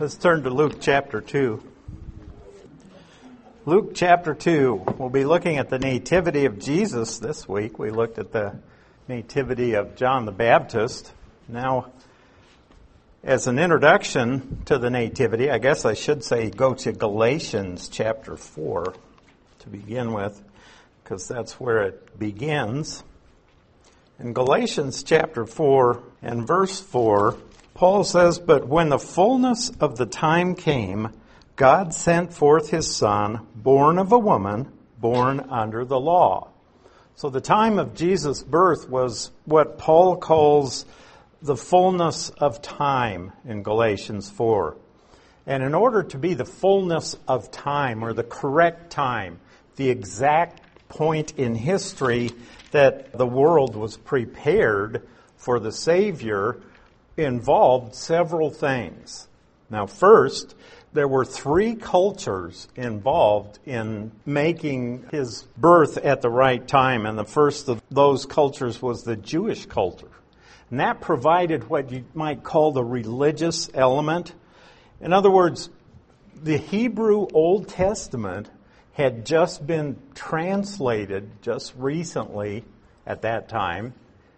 Let's turn to Luke chapter 2. Luke chapter 2. We'll be looking at the nativity of Jesus this week. We looked at the nativity of John the Baptist. Now, as an introduction to the nativity, I guess I should say go to Galatians chapter 4 to begin with, because that's where it begins. In Galatians chapter 4 and verse 4, Paul says, "But when the fullness of the time came, God sent forth his Son, born of a woman, born under the law." So the time of Jesus' birth was what Paul calls the fullness of time in Galatians 4. And in order to be the fullness of time, or the correct time, the exact point in history that the world was prepared for the Savior, involved several things. Now, first, there were three cultures involved in making his birth at the right time, and the first of those cultures was the Jewish culture. And that provided what you might call the religious element. In other words, the Hebrew Old Testament had just been translated just recently at that time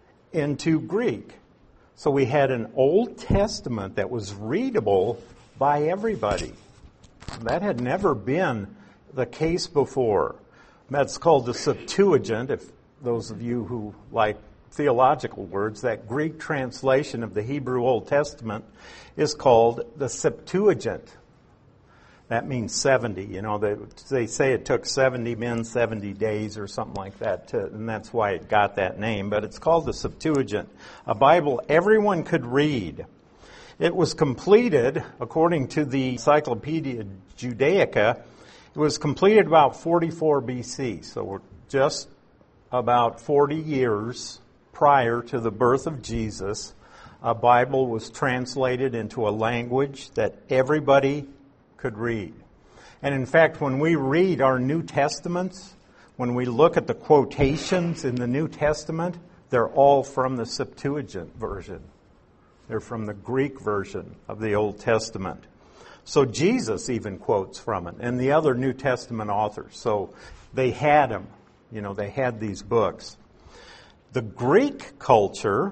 into Greek. So we had an Old Testament that was readable by everybody. That had never been the case before. That's called the Septuagint, if those of you who like theological words. That Greek translation of the Hebrew Old Testament is called the Septuagint. That means 70. You know, they say it took 70 men, 70 days or something like that, and that's why it got that name. But it's called the Septuagint, a Bible everyone could read. It was completed, according to the Encyclopedia Judaica, it was completed about 44 BC. So we're just about 40 years prior to the birth of Jesus. A Bible was translated into a language that everybody could read. And in fact, when we read our New Testaments, when we look at the quotations in the New Testament, they're all from the Septuagint version. They're from the Greek version of the Old Testament. So Jesus even quotes from it, and the other New Testament authors. So they had them. You know, they had these books. The Greek culture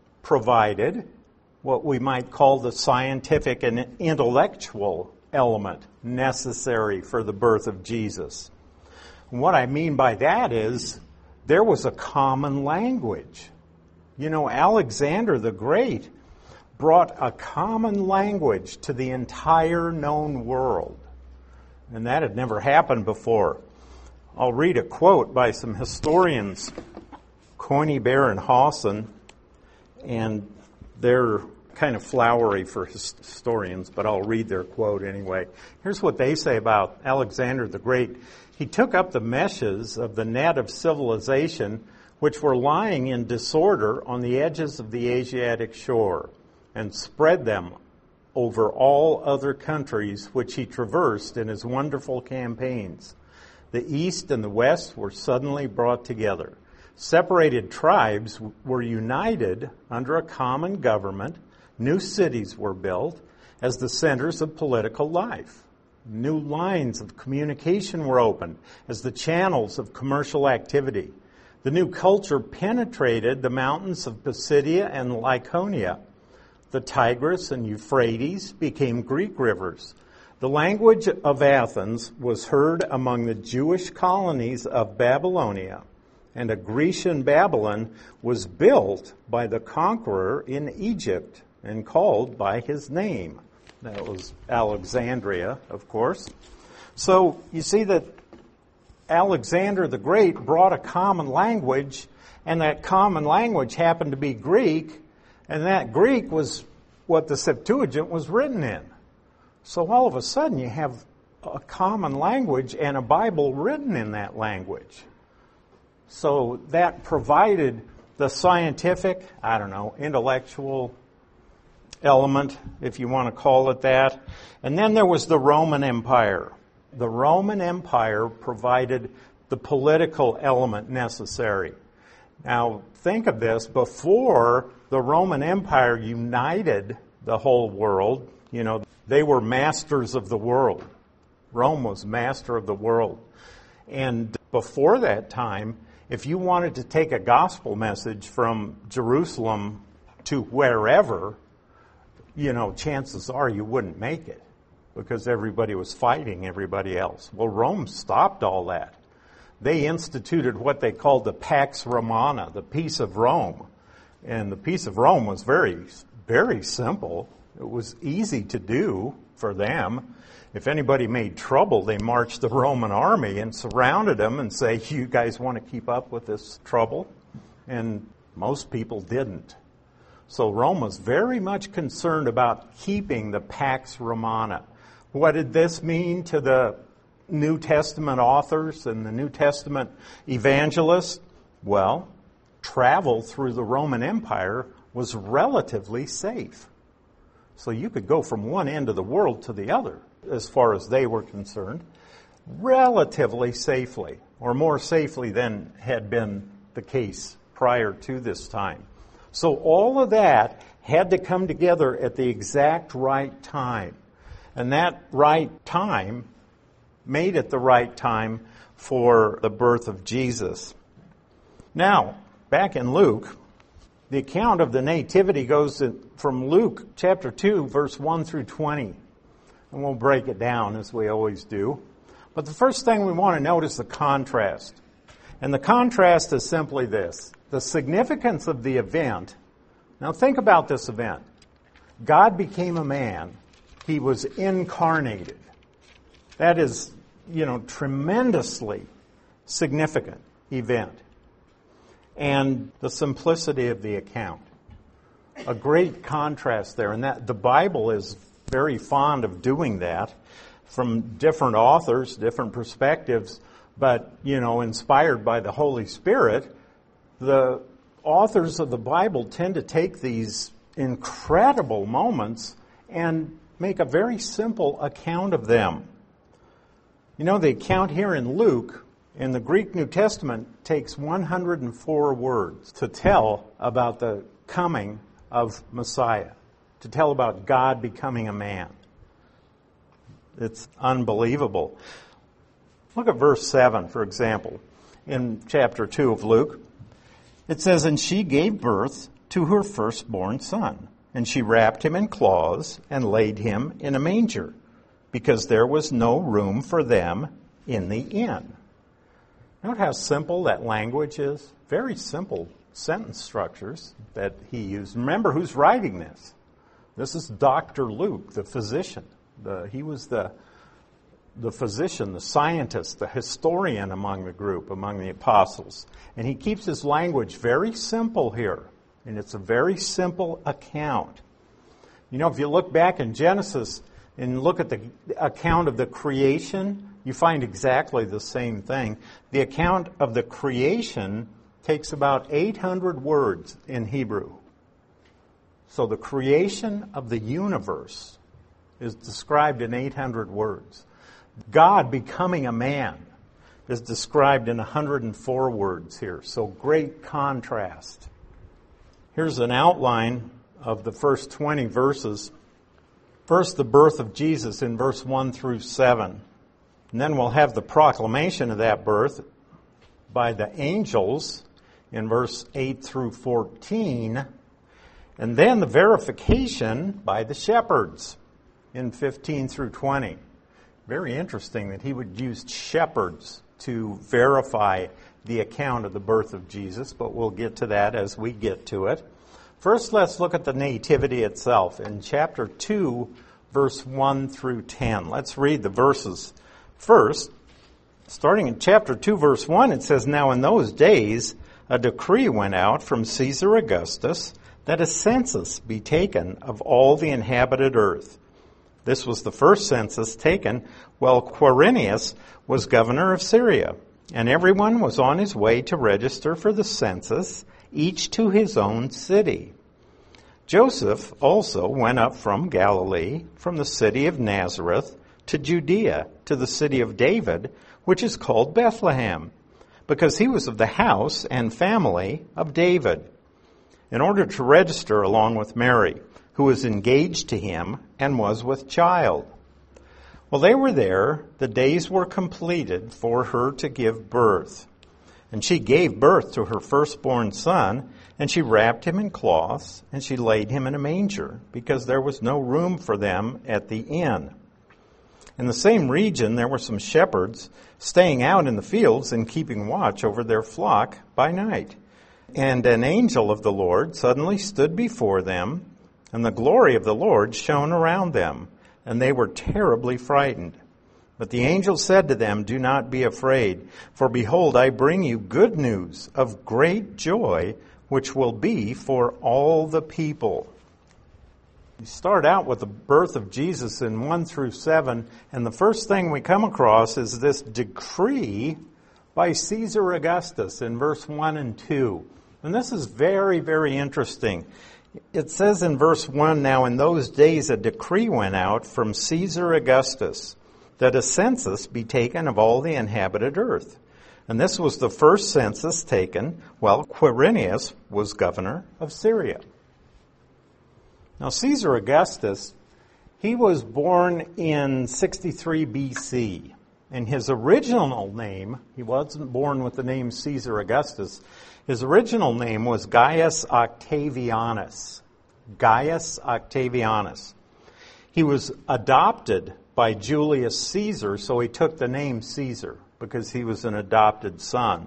provided what we might call the scientific and intellectual element necessary for the birth of Jesus. And what I mean by that is there was a common language. You know, Alexander the Great brought a common language to the entire known world. And that had never happened before. I'll read a quote by some historians, Conybeare and Hawson, and they're kind of flowery for historians, but I'll read their quote anyway. Here's what they say about Alexander the Great. "He took up the meshes of the net of civilization which were lying in disorder on the edges of the Asiatic shore, and spread them over all other countries which he traversed in his wonderful campaigns. The East and the West were suddenly brought together. Separated tribes were united under a common government. New cities were built as the centers of political life. New lines of communication were opened as the channels of commercial activity. The new culture penetrated the mountains of Pisidia and Lycaonia. The Tigris and Euphrates became Greek rivers. The language of Athens was heard among the Jewish colonies of Babylonia, and a Grecian Babylon was built by the conqueror in Egypt and called by his name." That was Alexandria, of course. So you see that Alexander the Great brought a common language, and that common language happened to be Greek, and that Greek was what the Septuagint was written in. So all of a sudden you have a common language and a Bible written in that language. So that provided the scientific, intellectual element, if you want to call it that. And then there was the Roman Empire. The Roman Empire provided the political element necessary. Now, think of this. Before the Roman Empire united the whole world, They were masters of the world. Rome was master of the world. And before that time, if you wanted to take a gospel message from Jerusalem to wherever, chances are you wouldn't make it because everybody was fighting everybody else. Well, Rome stopped all that. They instituted what they called the Pax Romana, the Peace of Rome. And the Peace of Rome was very, very simple. It was easy to do for them. If anybody made trouble, they marched the Roman army and surrounded them and say, you guys want to keep up with this trouble? And most people didn't. So Rome was very much concerned about keeping the Pax Romana. What did this mean to the New Testament authors and the New Testament evangelists? Well, travel through the Roman Empire was relatively safe. So you could go from one end of the world to the other, as far as they were concerned, relatively safely, or more safely than had been the case prior to this time. So all of that had to come together at the exact right time. And that right time made it the right time for the birth of Jesus. Now, back in Luke, the account of the nativity goes from Luke chapter 2, verse 1 through 20. And we'll break it down as we always do. But the first thing we want to note is the contrast. And the contrast is simply this. The significance of the event. Now think about this event. God became a man. He was incarnated. That is, tremendously significant event. And the simplicity of the account. A great contrast there. And that the Bible is very fond of doing that from different authors, different perspectives, but, inspired by the Holy Spirit. The authors of the Bible tend to take these incredible moments and make a very simple account of them. The account here in Luke, in the Greek New Testament, takes 104 words to tell about the coming of Messiah, to tell about God becoming a man. It's unbelievable. Look at verse 7, for example, in chapter 2 of Luke. It says, "And she gave birth to her firstborn son, and she wrapped him in cloths and laid him in a manger, because there was no room for them in the inn." Note how simple that language is? Very simple sentence structures that he used. Remember who's writing this. This is Dr. Luke, the physician. He was the physician, the scientist, the historian among the group, among the apostles. And he keeps his language very simple here. And it's a very simple account. If you look back in Genesis and look at the account of the creation, you find exactly the same thing. The account of the creation takes about 800 words in Hebrew. So the creation of the universe is described in 800 words. God becoming a man is described in 104 words here. So great contrast. Here's an outline of the first 20 verses. First, the birth of Jesus in verse 1 through 7. And then we'll have the proclamation of that birth by the angels in verse 8 through 14. And then the verification by the shepherds in 15 through 20. Very interesting that he would use shepherds to verify the account of the birth of Jesus, but we'll get to that as we get to it. First, let's look at the nativity itself in chapter 2, verse 1 through 10. Let's read the verses first. Starting in chapter 2, verse 1, it says, "Now in those days a decree went out from Caesar Augustus that a census be taken of all the inhabited earth. This was the first census taken while Quirinius was governor of Syria, and everyone was on his way to register for the census, each to his own city. Joseph also went up from Galilee, from the city of Nazareth, to Judea, to the city of David, which is called Bethlehem, because he was of the house and family of David, in order to register along with Mary, who was engaged to him and was with child. Well, they were there. The days were completed for her to give birth. And she gave birth to her firstborn son, and she wrapped him in cloths, and she laid him in a manger, because there was no room for them at the inn. In the same region there were some shepherds staying out in the fields and keeping watch over their flock by night. And an angel of the Lord suddenly stood before them, and the glory of the Lord shone around them, and they were terribly frightened. But the angel said to them, "Do not be afraid, for behold, I bring you good news of great joy, which will be for all the people." We start out with the birth of Jesus in 1 through 7, and the first thing we come across is this decree by Caesar Augustus in verse 1 and 2. And this is very, very interesting. It says in verse 1, "Now in those days a decree went out from Caesar Augustus that a census be taken of all the inhabited earth." And this was the first census taken while Quirinius was governor of Syria. Now, Caesar Augustus, he was born in 63 BC. And his original name, he wasn't born with the name Caesar Augustus. His original name was Gaius Octavianus. Gaius Octavianus. He was adopted by Julius Caesar, so he took the name Caesar because he was an adopted son.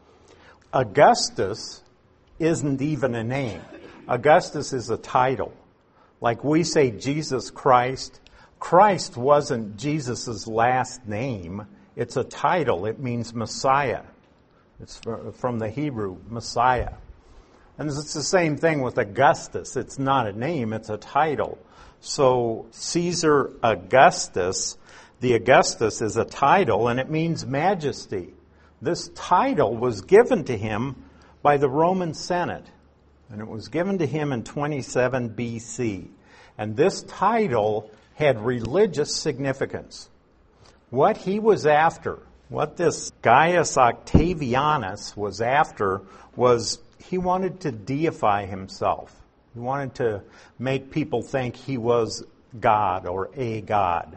Augustus isn't even a name. Augustus is a title. Like we say Jesus Christ, Christ wasn't Jesus' last name. It's a title. It means Messiah. It's from the Hebrew, Messiah. And it's the same thing with Augustus. It's not a name, it's a title. So Caesar Augustus, the Augustus is a title, and it means majesty. This title was given to him by the Roman Senate. And it was given to him in 27 BC. And this title had religious significance. What he was after, what this Gaius Octavianus was after, was he wanted to deify himself. He wanted to make people think he was God or a god.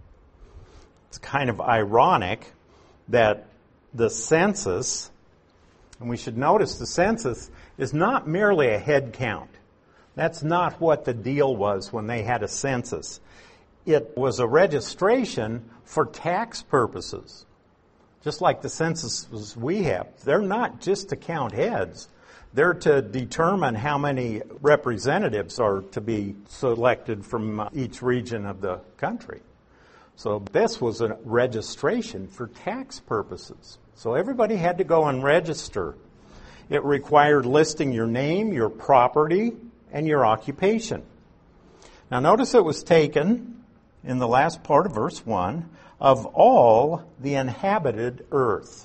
It's kind of ironic that the census, and we should notice the census is not merely a head count. That's not what the deal was when they had a census. It was a registration for tax purposes. Just like the censuses we have. They're not just to count heads. They're to determine how many representatives are to be selected from each region of the country. So this was a registration for tax purposes. So everybody had to go and register. It required listing your name, your property, and your occupation. Now notice it was taken, in the last part of verse 1, of all the inhabited earth.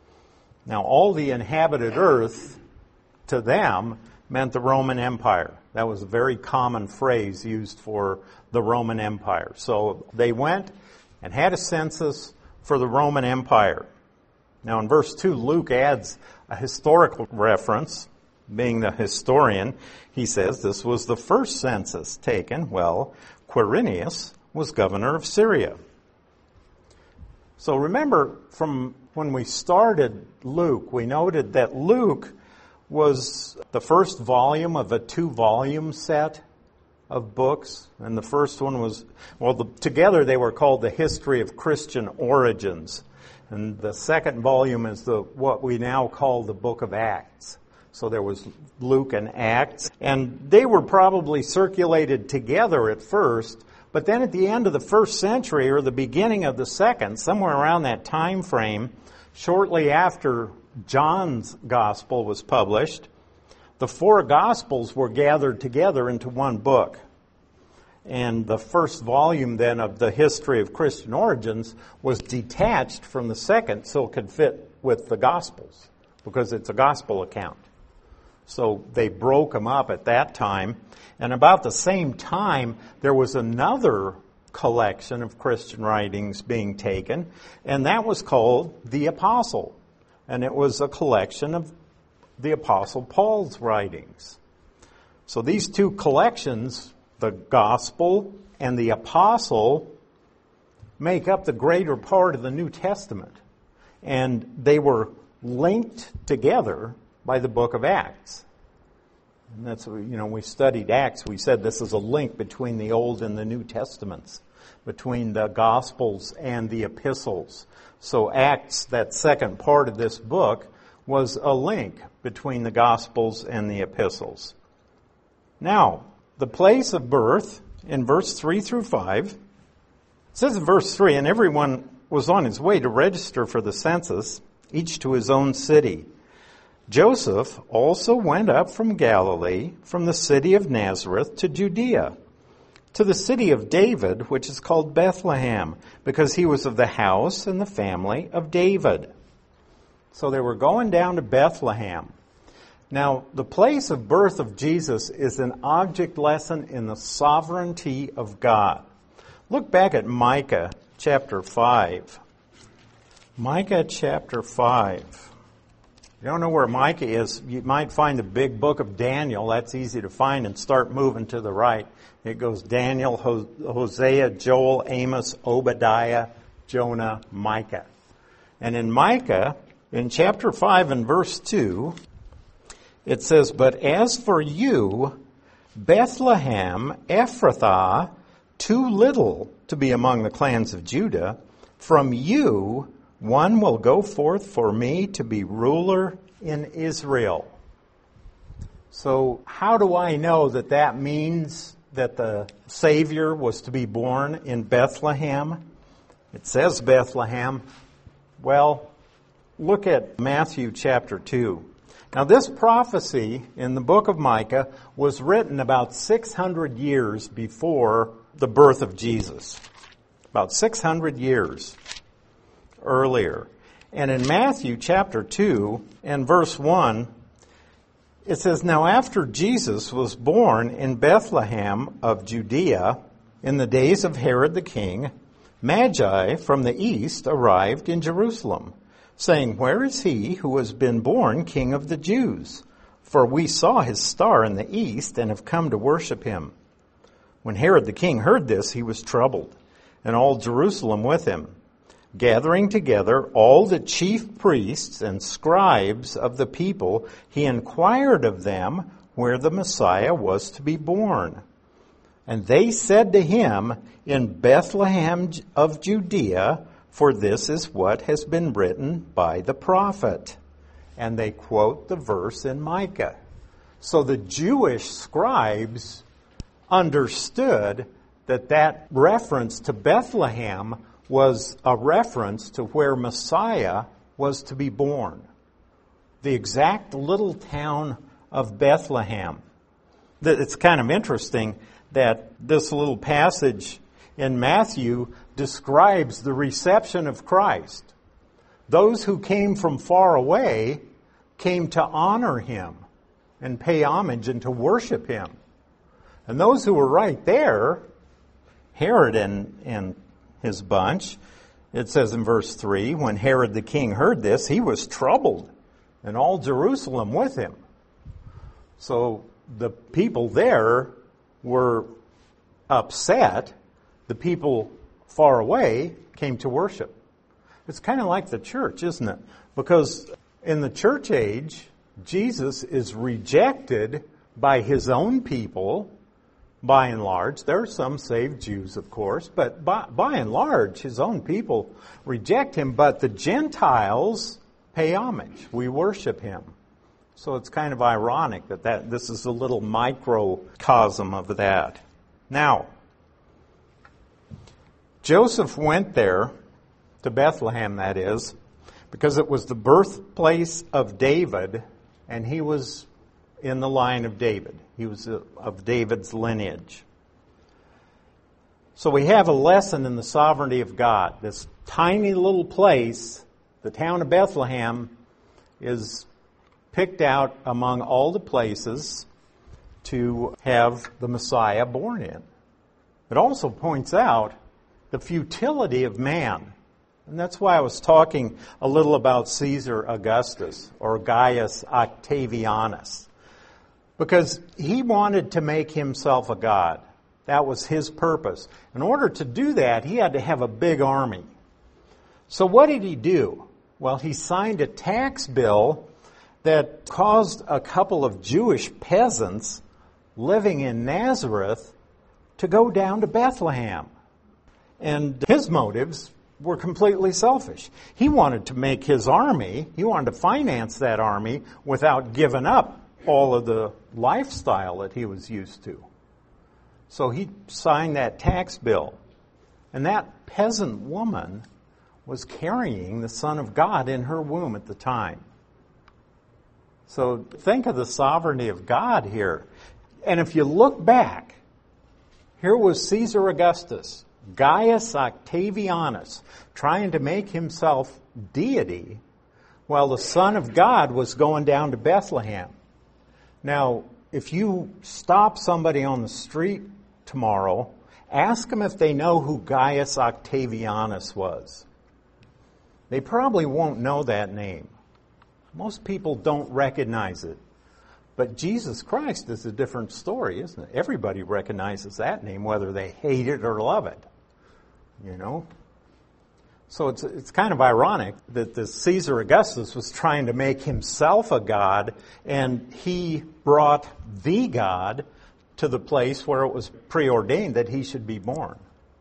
Now all the inhabited earth, to them, meant the Roman Empire. That was a very common phrase used for the Roman Empire. So they went and had a census for the Roman Empire. Now in verse 2, Luke adds a historical reference. Being the historian, he says this was the first census taken while Quirinius was governor of Syria. So remember, from when we started Luke, we noted that Luke was the first volume of a 2-volume set of books. And the first one was, together they were called the History of Christian Origins. And the second volume is what we now call the Book of Acts. So there was Luke and Acts. And they were probably circulated together at first. But then at the end of the first century or the beginning of the second, somewhere around that time frame, shortly after John's Gospel was published, the 4 Gospels were gathered together into one book. And the first volume then of the History of Christian Origins was detached from the second so it could fit with the Gospels, because it's a Gospel account. So they broke them up at that time. And about the same time, there was another collection of Christian writings being taken, and that was called the Apostle. And it was a collection of the Apostle Paul's writings. So these two collections the gospel and the apostle make up the greater part of the New Testament. And they were linked together by the book of Acts. And that's, we studied Acts. We said this is a link between the Old and the New Testaments, between the Gospels and the epistles. So Acts, that second part of this book, was a link between the Gospels and the epistles. Now, the place of birth in verse 3 through 5, it says in verse 3, and everyone was on his way to register for the census, each to his own city. Joseph also went up from Galilee, from the city of Nazareth to Judea, to the city of David, which is called Bethlehem, because he was of the house and the family of David. So they were going down to Bethlehem. Now, the place of birth of Jesus is an object lesson in the sovereignty of God. Look back at Micah chapter 5. Micah chapter 5. If you don't know where Micah is, you might find the big book of Daniel. That's easy to find, and start moving to the right. It goes Daniel, Hosea, Joel, Amos, Obadiah, Jonah, Micah. And in Micah, in chapter 5 and verse 2, it says, But as for you, Bethlehem Ephrathah, too little to be among the clans of Judah, from you one will go forth for me to be ruler in Israel. So how do I know that that means that the Savior was to be born in Bethlehem? It says Bethlehem. Well, look at Matthew chapter 2. Now this prophecy in the book of Micah was written about 600 years before the birth of Jesus. About 600 years earlier. And in Matthew chapter 2 and verse 1, it says, Now after Jesus was born in Bethlehem of Judea, in the days of Herod the king, Magi from the east arrived in Jerusalem, saying, Where is he who has been born King of the Jews? For we saw his star in the east and have come to worship him. When Herod the king heard this, he was troubled, and all Jerusalem with him. Gathering together all the chief priests and scribes of the people, he inquired of them where the Messiah was to be born. And they said to him, In Bethlehem of Judea, for this is what has been written by the prophet. And they quote the verse in Micah. So the Jewish scribes understood that reference to Bethlehem was a reference to where Messiah was to be born. The exact little town of Bethlehem. It's kind of interesting that this little passage in Matthew describes the reception of Christ. Those who came from far away came to honor him and pay homage and to worship him. And those who were right there, Herod and his bunch, it says in verse 3, when Herod the king heard this, he was troubled, and all Jerusalem with him. So the people there were upset. The people far away came to worship. It's kind of like the church, isn't it? Because in the church age, Jesus is rejected by his own people, by and large. There are some saved Jews, of course, but by and large, his own people reject him, but the Gentiles pay homage. We worship him. So it's kind of ironic that this is a little microcosm of that. Now, Joseph went there, to Bethlehem that is, because it was the birthplace of David, and he was in the line of David. He was of David's lineage. So we have a lesson in the sovereignty of God. This tiny little place, the town of Bethlehem, is picked out among all the places to have the Messiah born in. It also points out the futility of man. And that's why I was talking a little about Caesar Augustus or Gaius Octavianus. Because he wanted to make himself a god. That was his purpose. In order to do that, he had to have a big army. So what did he do? Well, he signed a tax bill that caused a couple of Jewish peasants living in Nazareth to go down to Bethlehem. And his motives were completely selfish. He wanted to make his army, he wanted to finance that army without giving up all of the lifestyle that he was used to. So he signed that tax bill. And that peasant woman was carrying the Son of God in her womb at the time. So think of the sovereignty of God here. And if you look back, here was Caesar Augustus, Gaius Octavianus, trying to make himself deity, while the Son of God was going down to Bethlehem. Now, if you stop somebody on the street tomorrow, ask them if they know who Gaius Octavianus was. They probably won't know that name. Most people don't recognize it. But Jesus Christ is a different story, isn't it? Everybody recognizes that name, whether they hate it or love it. You know? So it's kind of ironic that the Caesar Augustus was trying to make himself a god, and he brought the God to the place where it was preordained that he should be born.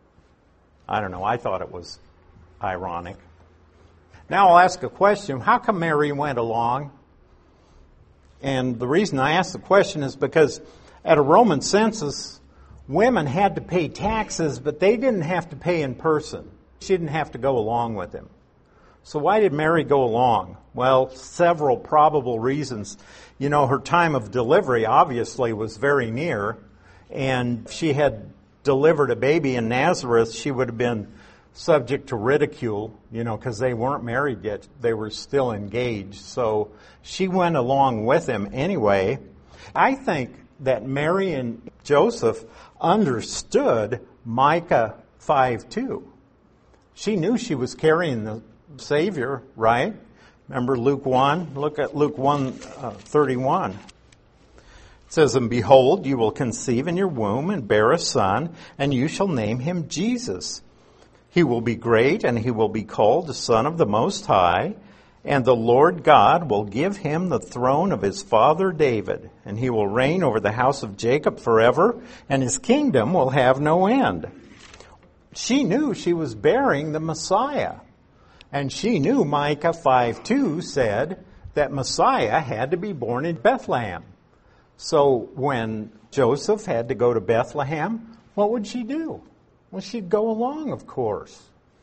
I don't know, I thought it was ironic. Now I'll ask a question. How come Mary went along? And the reason I ask the question is because at a Roman census, women had to pay taxes, but they didn't have to pay in person. She didn't have to go along with him. So why did Mary go along? Well, several probable reasons. You know, her time of delivery obviously was very near, and she had delivered a baby in Nazareth. She would have been subject to ridicule, you know, because they weren't married yet. They were still engaged. So she went along with him anyway. I think that Mary and Joseph understood Micah 5:2. She knew she was carrying the Savior, right? Remember Luke 1? Look at Luke 1:31. It says, "And behold, you will conceive in your womb and bear a son, and you shall name him Jesus. He will be great, and he will be called the Son of the Most High. And the Lord God will give him the throne of his father David, and he will reign over the house of Jacob forever, and his kingdom will have no end." She knew she was bearing the Messiah. And she knew Micah 5:2 said that Messiah had to be born in Bethlehem. So when Joseph had to go to Bethlehem, what would she do? Well, she'd go along, of course.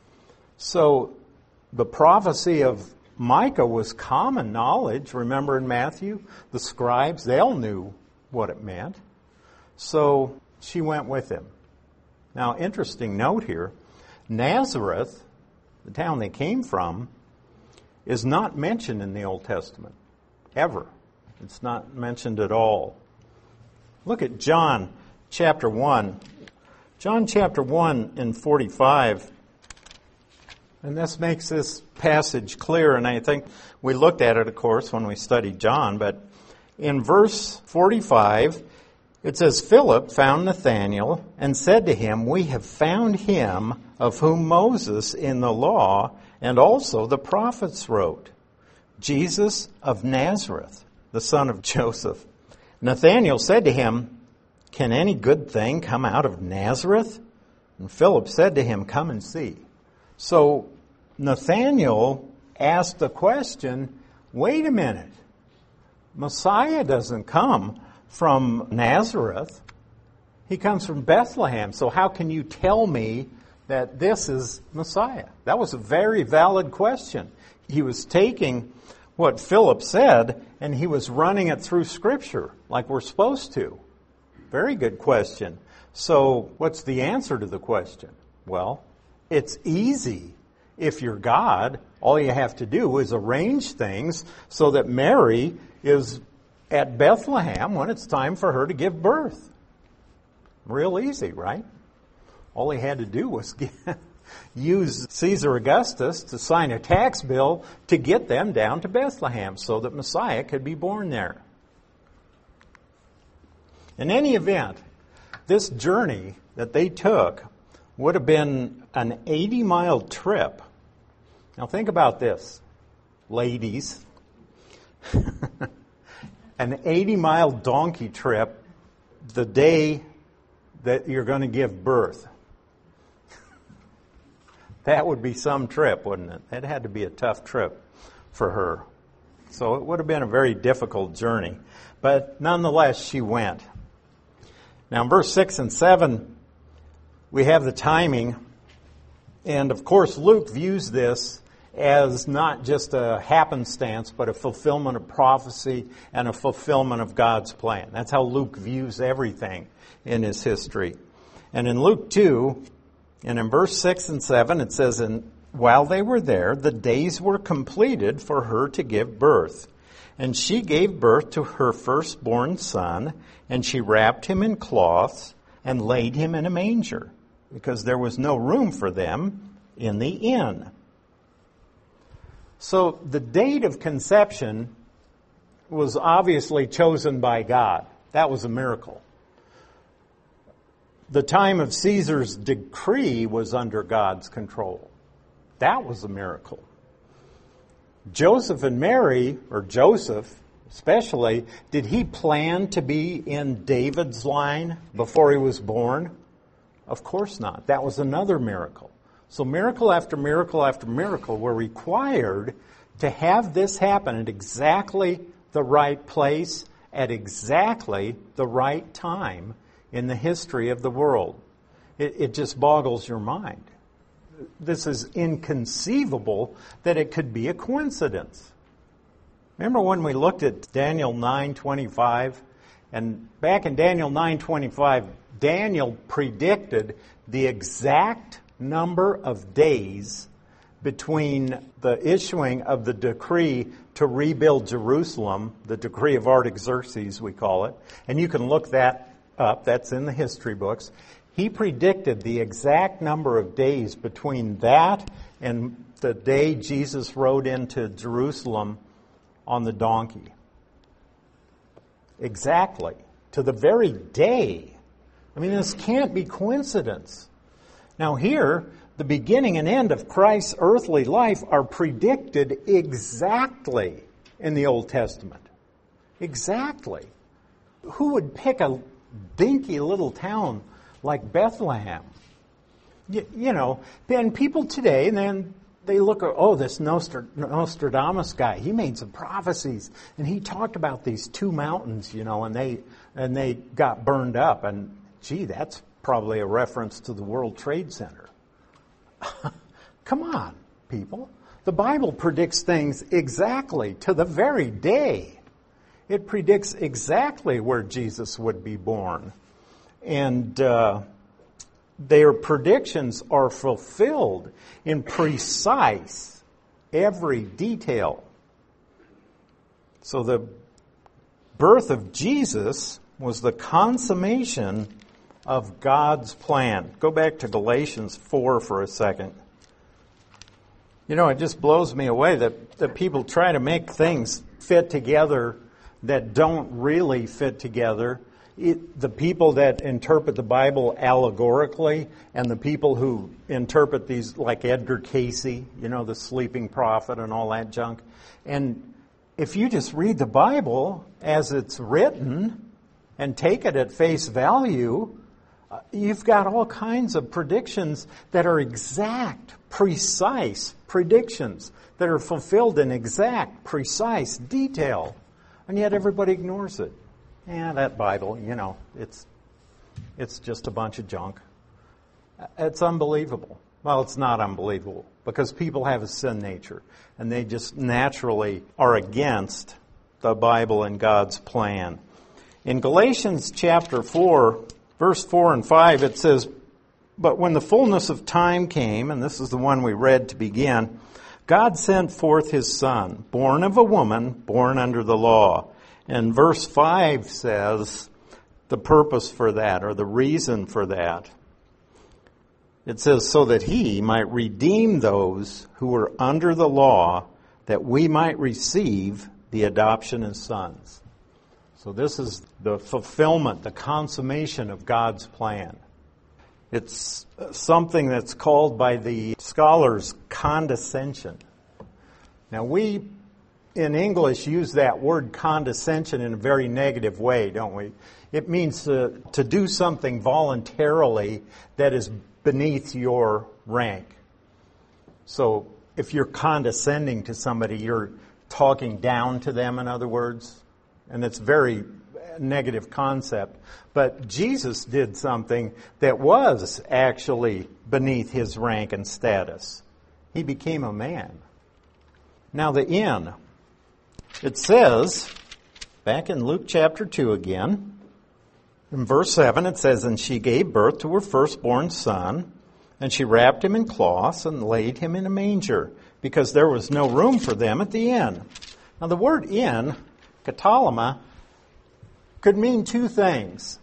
So the prophecy of Micah was common knowledge. Remember in Matthew, the scribes, they all knew what it meant. So she went with him. Now, interesting note here, Nazareth, the town they came from, is not mentioned in the Old Testament, ever. It's not mentioned at all. Look at John chapter 1. John chapter 1 and 45. And this makes this passage clear, and I think we looked at it, of course, when we studied John, but in verse 45, it says, "Philip found Nathanael and said to him, 'We have found him of whom Moses in the law and also the prophets wrote, Jesus of Nazareth, the son of Joseph.' Nathanael said to him, 'Can any good thing come out of Nazareth?' And Philip said to him, 'Come and see.'" So Nathanael asked the question, wait a minute, Messiah doesn't come from Nazareth. He comes from Bethlehem. So how can you tell me that this is Messiah? That was a very valid question. He was taking what Philip said and he was running it through Scripture like we're supposed to. Very good question. So what's the answer to the question? Well, it's easy. If you're God, all you have to do is arrange things so that Mary is at Bethlehem when it's time for her to give birth. Real easy, right? All he had to do was use Caesar Augustus to sign a tax bill to get them down to Bethlehem so that Messiah could be born there. In any event, This journey that they took would have been an 80-mile trip. Now think about this, ladies. An 80-mile donkey trip the day that you're going to give birth. That would be some trip, wouldn't it? It had to be a tough trip for her. So it would have been a very difficult journey. But nonetheless, she went. Now in verse 6 and 7, we have the timing. And of course, Luke views this as not just a happenstance, but a fulfillment of prophecy and a fulfillment of God's plan. That's how Luke views everything in his history. And in Luke 2, and in verse 6 and 7, it says, "And while they were there, the days were completed for her to give birth. And she gave birth to her firstborn son, and she wrapped him in cloths and laid him in a manger, because there was no room for them in the inn." So the date of conception was obviously chosen by God. That was a miracle. The time of Caesar's decree was under God's control. That was a miracle. Joseph and Mary, or Joseph especially, did he plan to be in David's line before he was born? Of course not. That was another miracle. So miracle after miracle after miracle were required to have this happen at exactly the right place, at exactly the right time in the history of the world. It just boggles your mind. This is inconceivable that it could be a coincidence. Remember when we looked at Daniel 9:25? And back in Daniel 9:25, Daniel predicted the exact number of days between the issuing of the decree to rebuild Jerusalem, the decree of Artaxerxes we call it, and you can look that up, that's in the history books. He predicted the exact number of days between that and the day Jesus rode into Jerusalem on the donkey. Exactly. To the very day. I mean, this can't be coincidence. Now here, the beginning and end of Christ's earthly life are predicted exactly in the Old Testament. Exactly. Who would pick a dinky little town like Bethlehem? You know, then people today, and then they look at, oh, this Nostradamus guy, he made some prophecies, and he talked about these two mountains, you know, and they got burned up, and gee, that's probably a reference to the World Trade Center. Come on, people. The Bible predicts things exactly to the very day. It predicts exactly where Jesus would be born. And their predictions are fulfilled in precise, every detail. So the birth of Jesus was the consummation of God's plan. Go back to Galatians 4 for a second. You know, it just blows me away that people try to make things fit together that don't really fit together. The people that interpret the Bible allegorically and the people who interpret these, like Edgar Casey, you know, the sleeping prophet and all that junk. And if you just read the Bible as it's written and take it at face value, you've got all kinds of predictions that are exact, precise predictions that are fulfilled in exact, precise detail. And yet everybody ignores it. Yeah, that Bible, you know, it's just a bunch of junk. It's unbelievable. Well, it's not unbelievable because people have a sin nature and they just naturally are against the Bible and God's plan. In Galatians chapter 4, verse 4 and 5, it says, "But when the fullness of time came," and this is the one we read to begin, "God sent forth his Son, born of a woman, born under the law." And verse 5 says the purpose for that, or the reason for that. It says, "So that he might redeem those who were under the law, that we might receive the adoption as sons." So this is the fulfillment, the consummation of God's plan. It's something that's called by the scholars condescension. Now we, in English, use that word condescension in a very negative way, don't we? It means to do something voluntarily that is beneath your rank. So if you're condescending to somebody, you're talking down to them, in other words. And it's a very negative concept. But Jesus did something that was actually beneath his rank and status. He became a man. Now the inn. It says, back in Luke chapter 2 again, in verse 7 it says, "And she gave birth to her firstborn son, and she wrapped him in cloths and laid him in a manger, because there was no room for them at the inn." Now the word inn, katalama, could mean two things.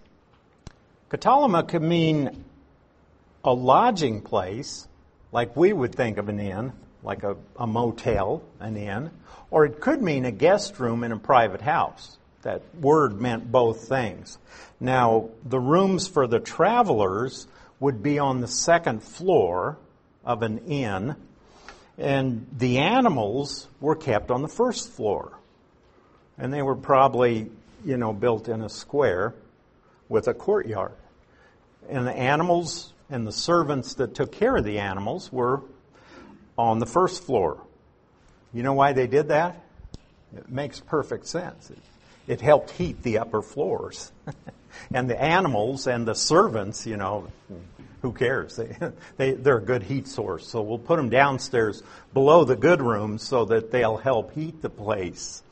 Katalama could mean a lodging place, like we would think of an inn, like a motel, an inn, or it could mean a guest room in a private house. That word meant both things. Now, the rooms for the travelers would be on the second floor of an inn, and the animals were kept on the first floor. And they were probably, built in a square with a courtyard. And the animals and the servants that took care of the animals were on the first floor. You know why they did that? It makes perfect sense. It helped heat the upper floors. And the animals and the servants, who cares? They're a good heat source. So we'll put them downstairs below the good rooms so that they'll help heat the place.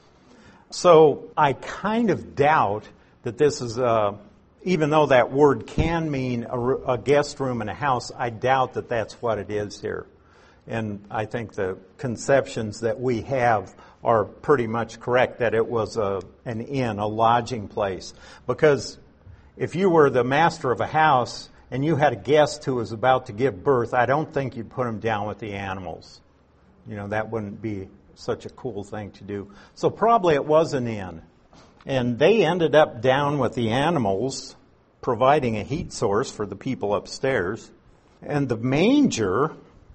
So I kind of doubt that this is even though that word can mean a guest room in a house, I doubt that that's what it is here. And I think the conceptions that we have are pretty much correct, that it was an inn, a lodging place. Because if you were the master of a house and you had a guest who was about to give birth, I don't think you'd put him down with the animals. That wouldn't be such a cool thing to do. So probably it was an inn. And they ended up down with the animals, providing a heat source for the people upstairs. And the manger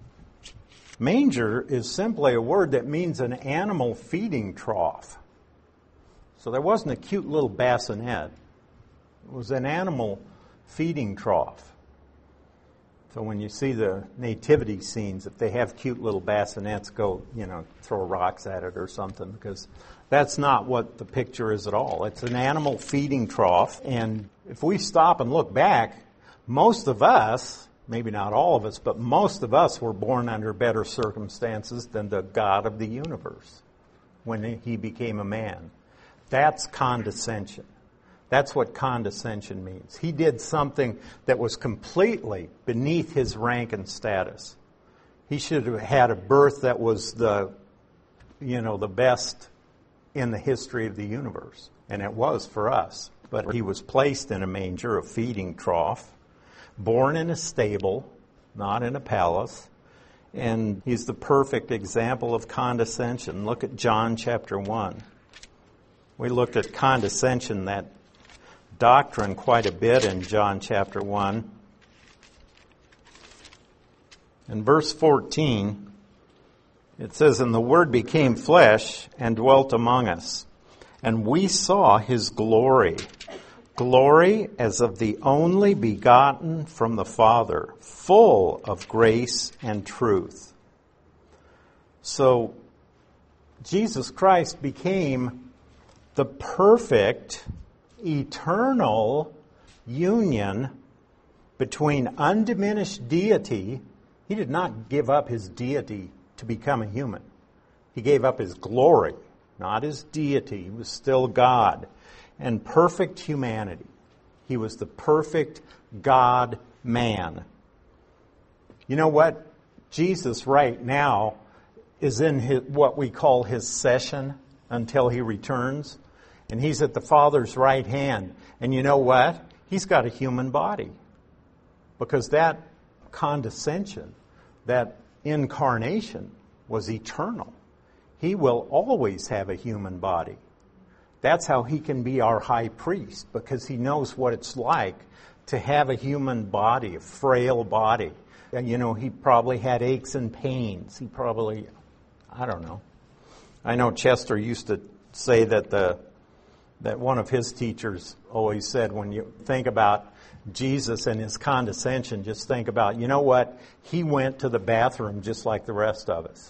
is simply a word that means an animal feeding trough. So there wasn't a cute little bassinet. It was an animal feeding trough. So when you see the nativity scenes, if they have cute little bassinets, go, throw rocks at it or something, because that's not what the picture is at all. It's an animal feeding trough. And if we stop and look back, most of us, maybe not all of us, but most of us were born under better circumstances than the God of the universe when he became a man. That's condescension. That's what condescension means. He did something that was completely beneath his rank and status. He should have had a birth that was the best in the history of the universe. And it was for us. But he was placed in a manger, a feeding trough, born in a stable, not in a palace. And he's the perfect example of condescension. Look at John chapter 1. We looked at condescension, that doctrine, quite a bit in John chapter 1. In verse 14, it says, "And the Word became flesh and dwelt among us, and we saw his glory, glory as of the only begotten from the Father, full of grace and truth." So Jesus Christ became the perfect, eternal union between undiminished deity. He did not give up his deity to become a human. He gave up his glory, not his deity. He was still God. And perfect humanity. He was the perfect God-man. You know what? Jesus right now is in what we call his session until he returns. And he's at the Father's right hand. And you know what? He's got a human body. Because that condescension, that incarnation was eternal. He will always have a human body. That's how he can be our high priest, because he knows what it's like to have a human body, a frail body. And, he probably had aches and pains. He probably, I don't know. I know Chester used to say that one of his teachers always said, when you think about Jesus and his condescension, just think about, you know what? He went to the bathroom just like the rest of us.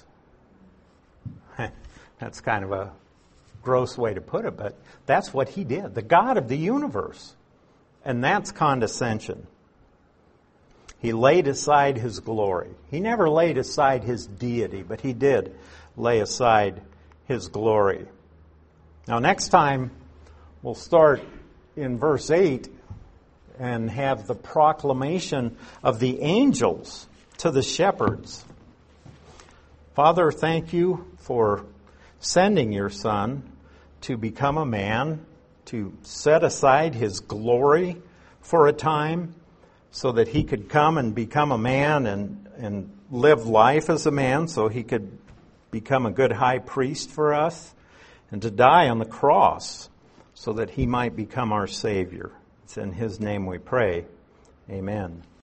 That's kind of a gross way to put it, but that's what he did. The God of the universe. And that's condescension. He laid aside his glory. He never laid aside his deity, but he did lay aside his glory. Now, next time, we'll start in verse 8 and have the proclamation of the angels to the shepherds. Father, thank you for sending your Son to become a man, to set aside his glory for a time so that he could come and become a man and live life as a man, so he could become a good high priest for us, and to die on the cross so that he might become our Savior. It's in his name we pray. Amen.